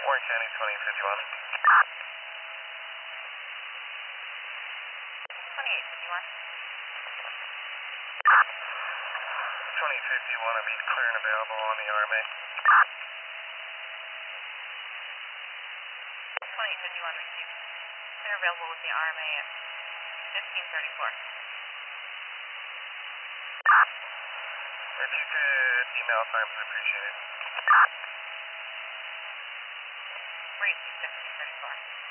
Warren County 2051. 2851. 2051 will be clear and available on the RMA. 2851 received. Clear available with the RMA at 1534. If you could email times, we appreciate it. Rate 1534.